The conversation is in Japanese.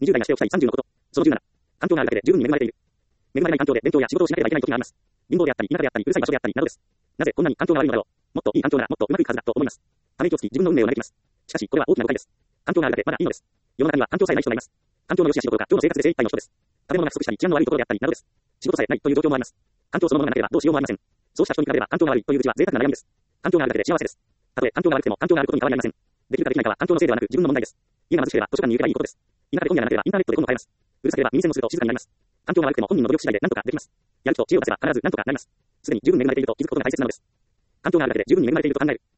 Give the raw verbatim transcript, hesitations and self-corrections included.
にじゅう代がしておきたいさんじゅうのこと。そのじゅうなな。環境があるだけで十分に恵まれている。恵まれない環境で勉強や仕事をしなければいけない時があります。貧乏であったり、田舎であったり、うるさい場所であったり、などです。なぜこんなに環境が悪いのだろう。もっといい環境ならもっとうまくいくはずだと思います。ため息をつき自分の運命を嘆きます。しかし、これは大きな誤解です。環境があるだけまだいいのです。世の中には環境さえない人がいます。環境の良し悪しどころか、今日の生活で精一杯の人です。食べ物が不足したり、治安の悪いところであったり、などです。仕事さえないという状況もあります。環境そのものがなければどうしようもありません。そうした人に比べれば環境が悪いといううちは贅沢な悩みです。環境があるだけで幸せです。たとえ環境が悪くても環境があることに変わりありません。できるかできないかは環境のせいではなく自分の問題です。家が貧しければ図書館に行けばいいことです。田舎で本屋がなければインターネットで本を買えます。うるさければ耳栓をすると静かになります。環境が悪くても本人の努力次第で何とかできます。やる気と知恵を出せば必ず何とかなります。すでに十分恵まれていると気づくことが大切なのです。環境があるだけで十分に恵まれていると考える。